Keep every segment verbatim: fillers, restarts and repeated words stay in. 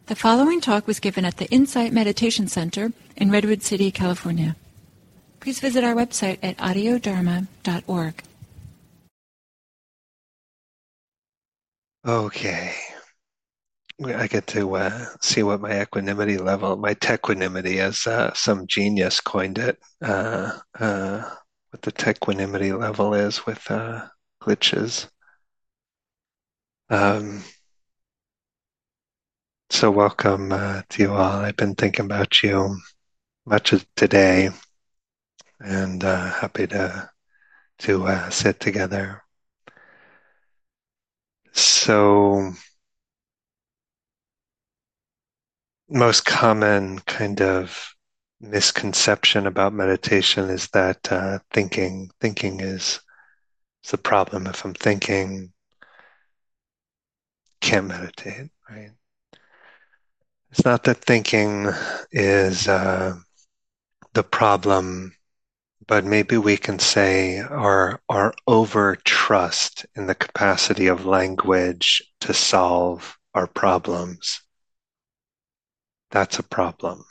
The following talk was given at the Insight Meditation Center in Redwood City, California. Please visit our website at audio dharma dot org. Okay. I get to uh, see what my equanimity level, my tequanimity, as uh, some genius coined it, uh, uh, what the tequanimity level is with uh, glitches. Um, so welcome uh, to you all. I've been thinking about you much of today, and uh, happy to to uh, sit together. So, most common kind of misconception about meditation is that uh, thinking thinking is, is the problem. If I'm thinking, can't meditate, right? It's not that thinking is uh, the problem, but maybe we can say our our over trust in the capacity of language to solve our problems. That's a problem.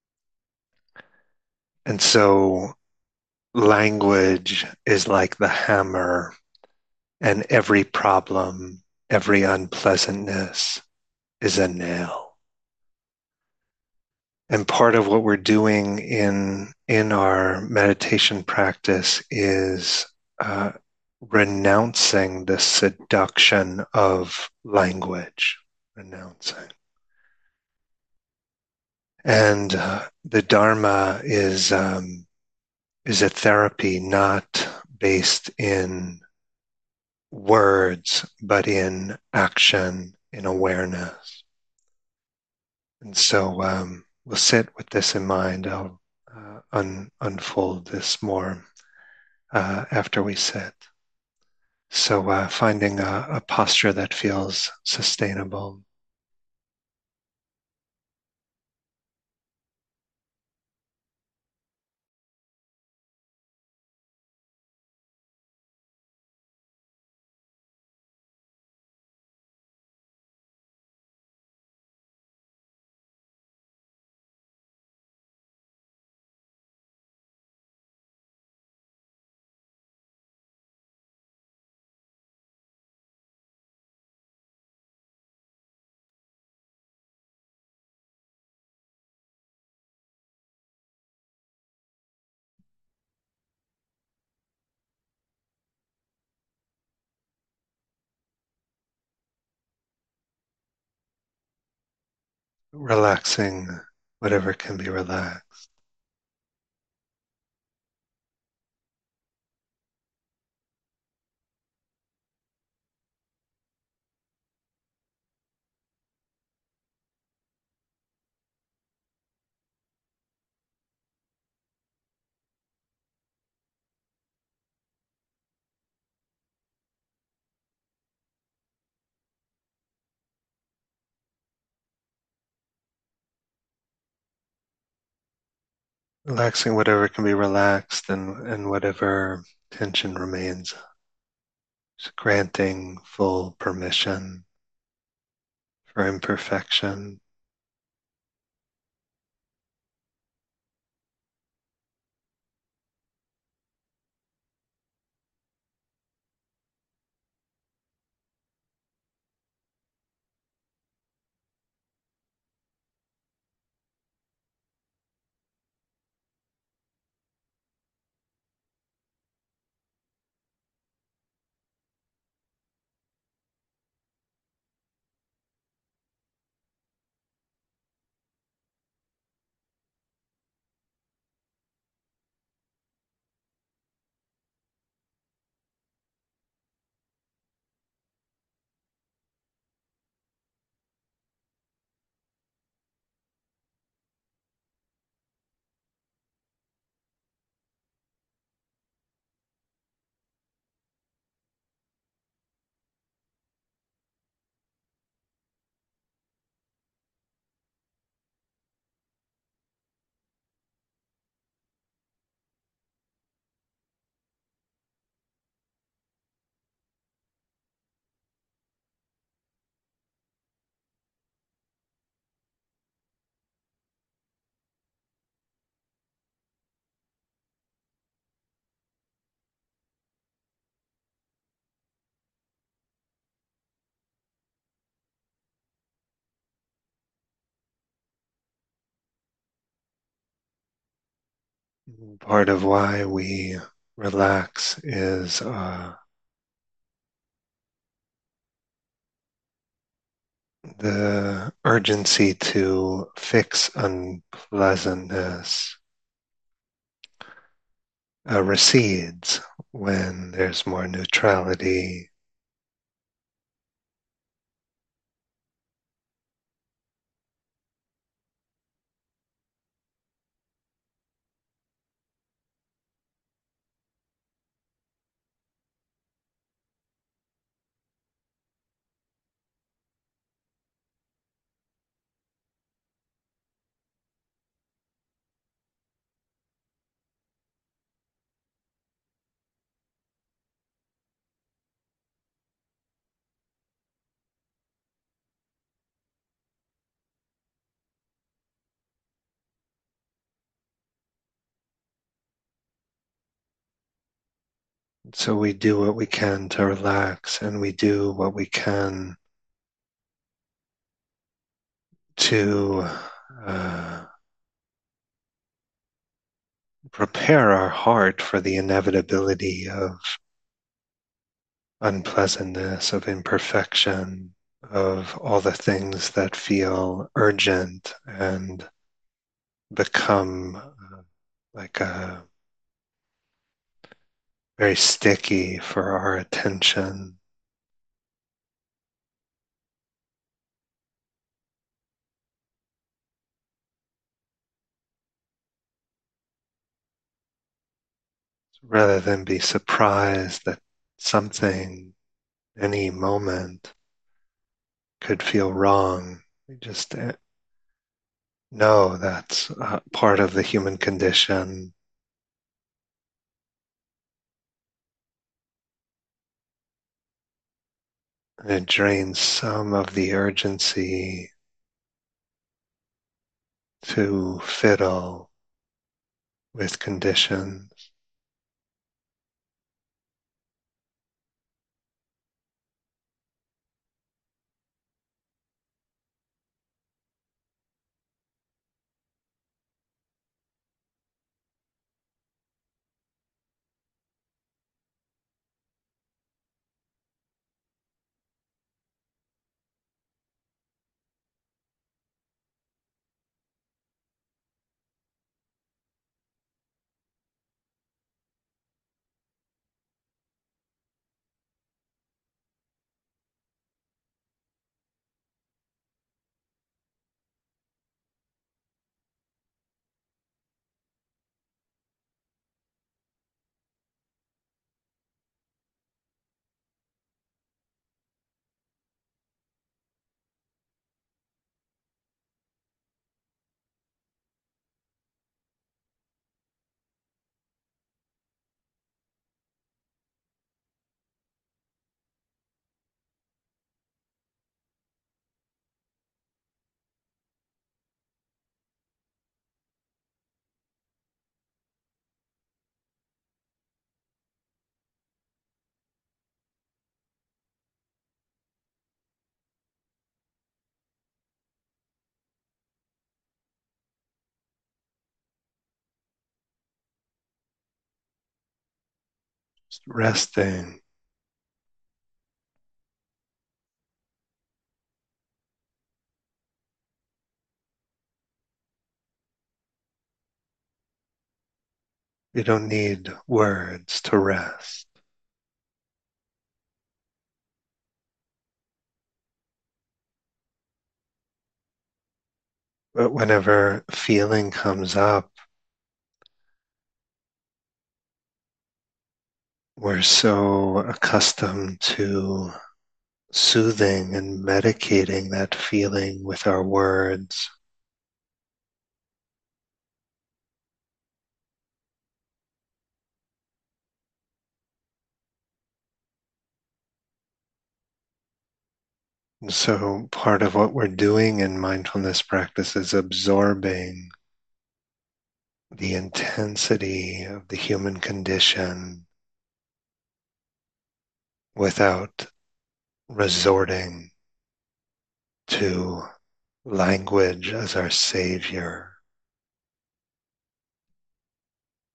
And so language is like the hammer, and every problem, every unpleasantness is a nail. And part of what we're doing in in our meditation practice is uh, renouncing the seduction of language, renouncing. And uh, the Dharma is um, is a therapy not based in words, but in action, in awareness. And so um, we'll sit with this in mind. I'll uh, un- unfold this more uh, after we sit. So uh, finding a, a posture that feels sustainable. Relaxing whatever can be relaxed. Relaxing whatever can be relaxed, and, and whatever tension remains. Just granting full permission for imperfection. Part of why we relax is uh, the urgency to fix unpleasantness uh, recedes when there's more neutrality. So we do what we can to relax, and we do what we can to uh, prepare our heart for the inevitability of unpleasantness, of imperfection, of all the things that feel urgent and become uh, like a very sticky for our attention. Rather than be surprised that something, any moment, could feel wrong, we just uh, know that's uh, part of the human condition. And it drains some of the urgency to fiddle with conditions. Just resting. You don't need words to rest. But whenever feeling comes up, we're so accustomed to soothing and medicating that feeling with our words. And so, part of what we're doing in mindfulness practice is absorbing the intensity of the human condition without resorting to language as our savior.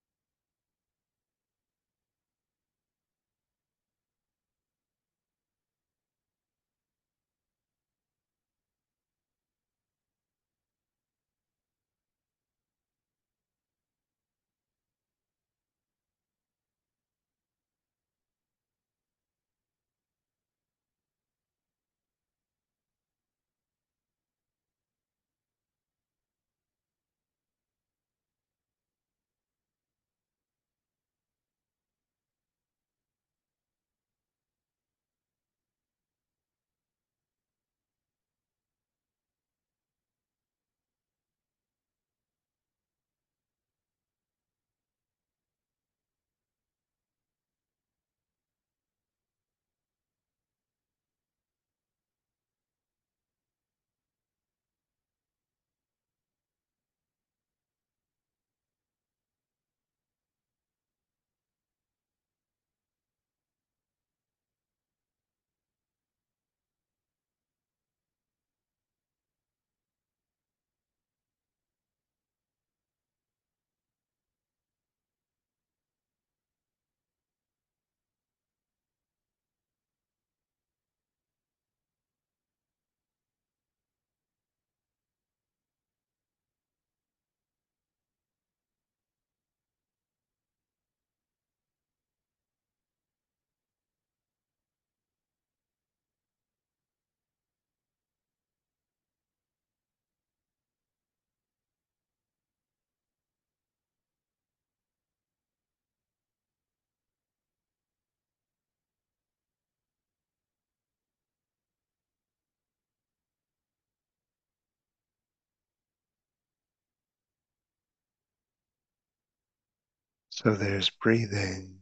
So there's breathing.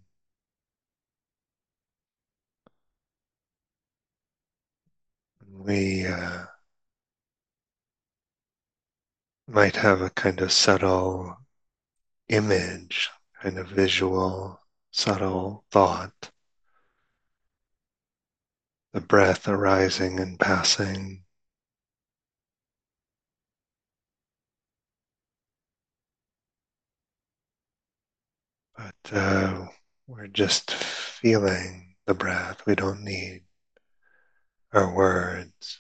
We uh, might have a kind of subtle image, kind of visual, subtle thought, the breath arising and passing. But uh, we're just feeling the breath. We don't need our words.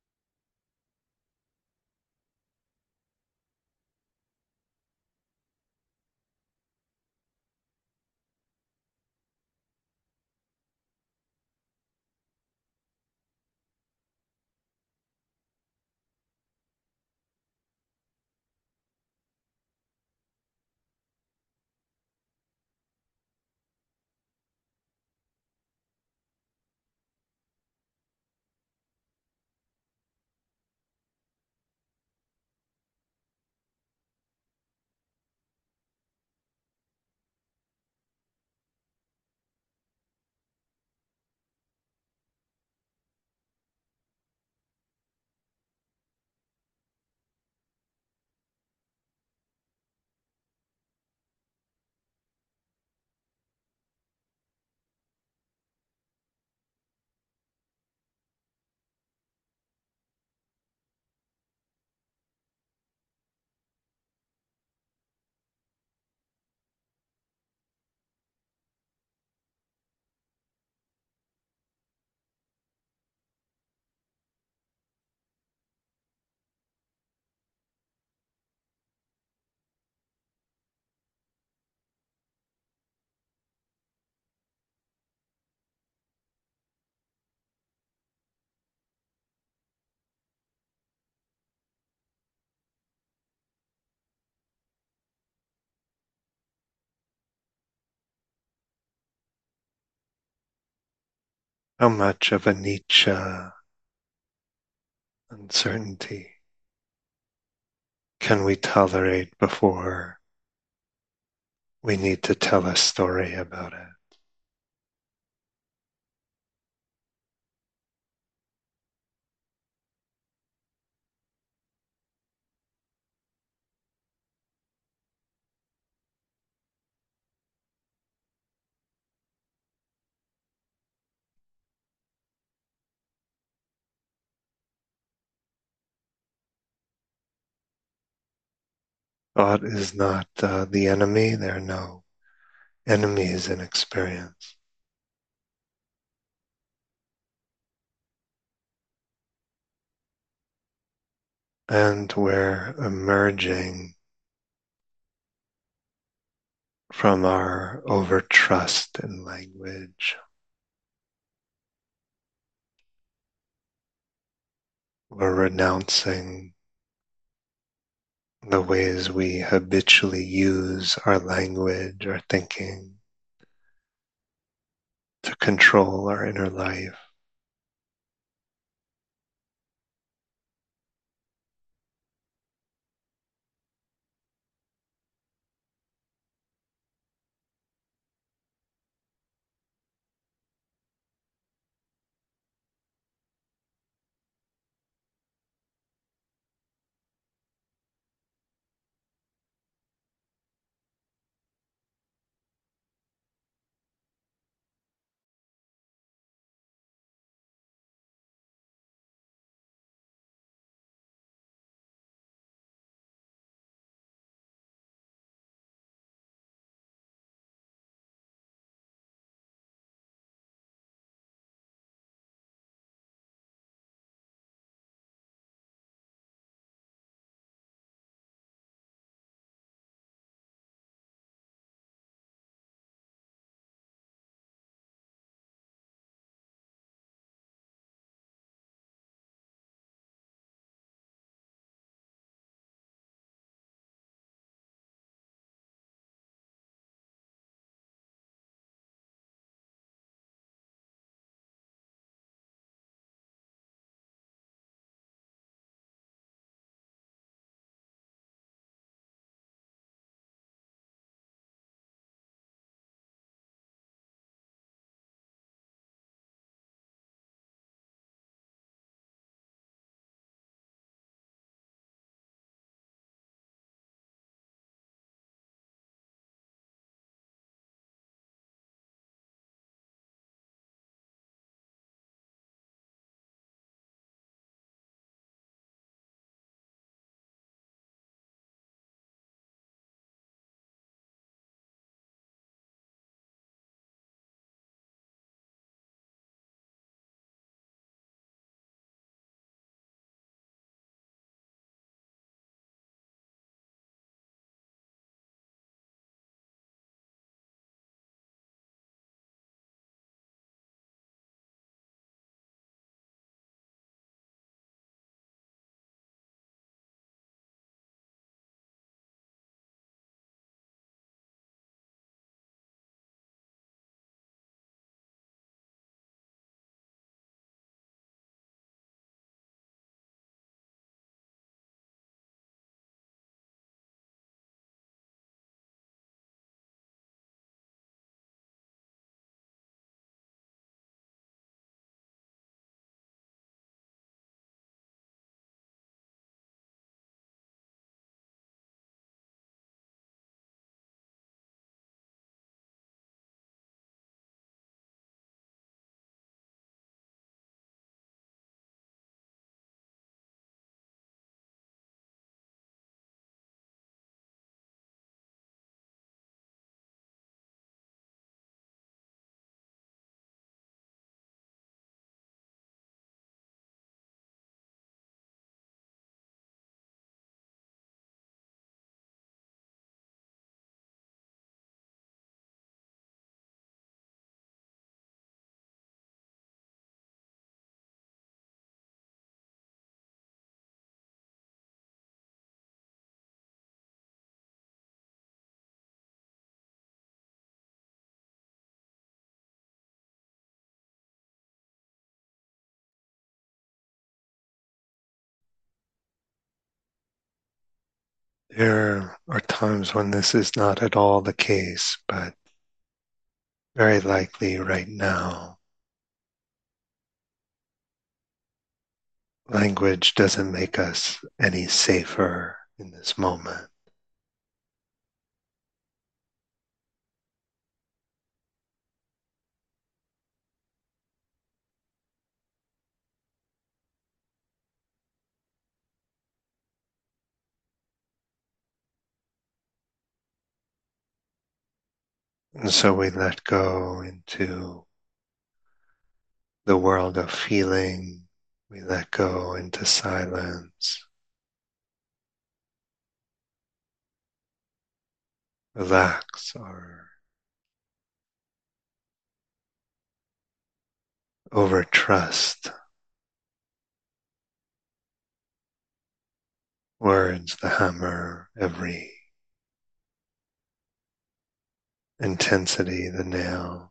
How much of anicca, uncertainty, can we tolerate before we need to tell a story about it? Thought is not uh, the enemy. There are no enemies in experience. And we're emerging from our overtrust in language. We're renouncing the ways we habitually use our language, our thinking, to control our inner life. There are times when this is not at all the case, but very likely right now, language doesn't make us any safer in this moment. And so we let go into the world of feeling, we let go into silence, relax our over trust. Words, the hammer, every intensity, the nail.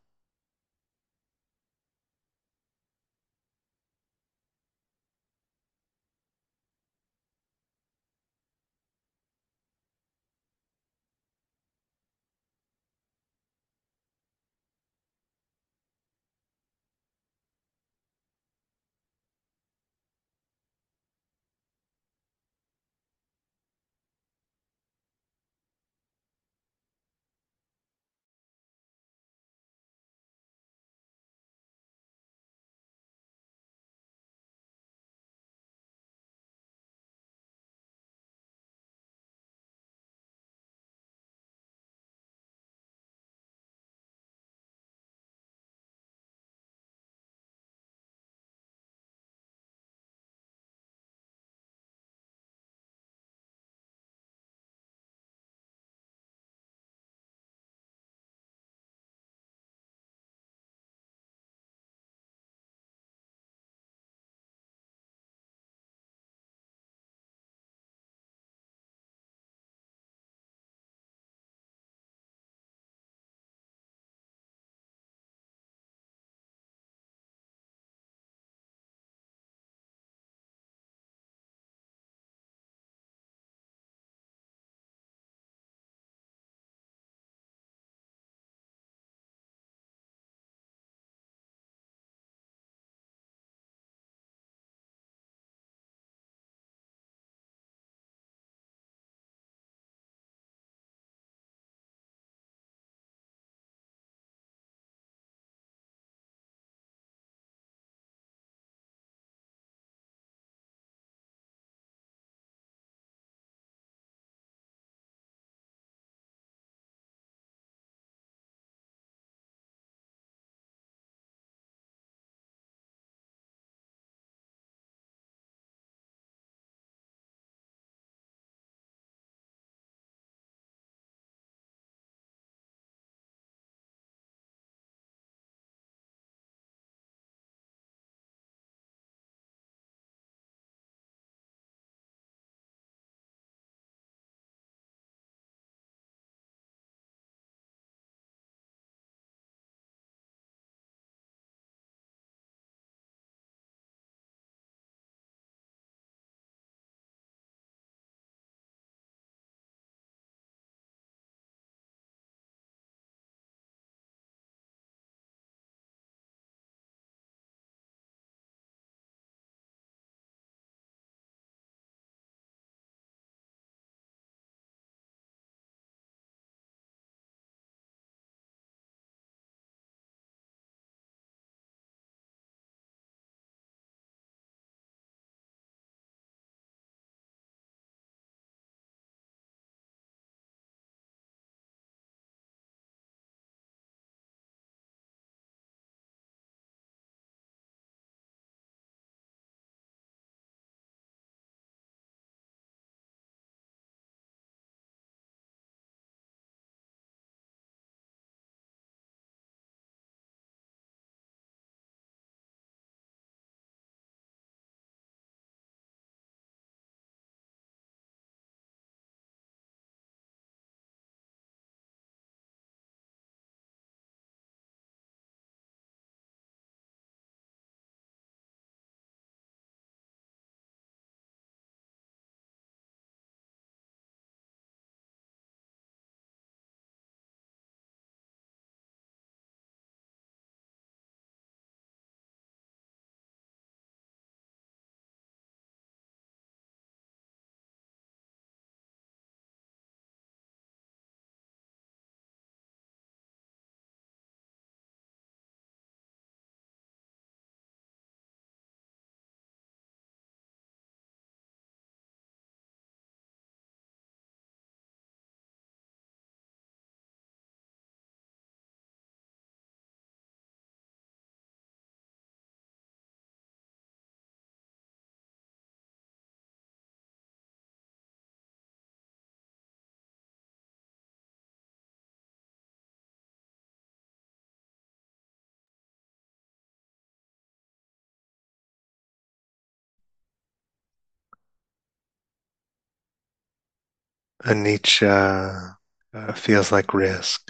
anicca uh, feels like risk.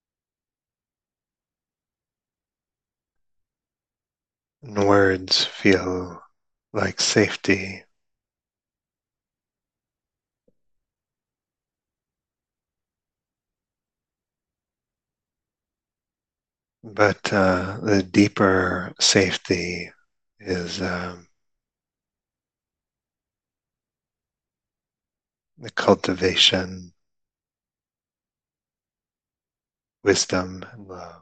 And words feel like safety. But uh, the deeper safety is um, the cultivation, wisdom, and love.